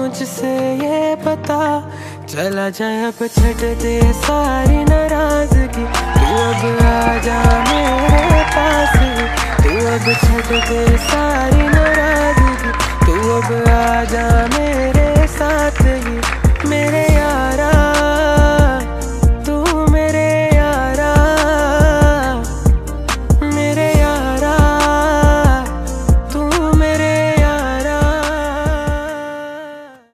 मुझसे ये पता चला जाए अब छट दे सारी नाराजगी। तू अब आ जा मेरे पास, तू अब छट दे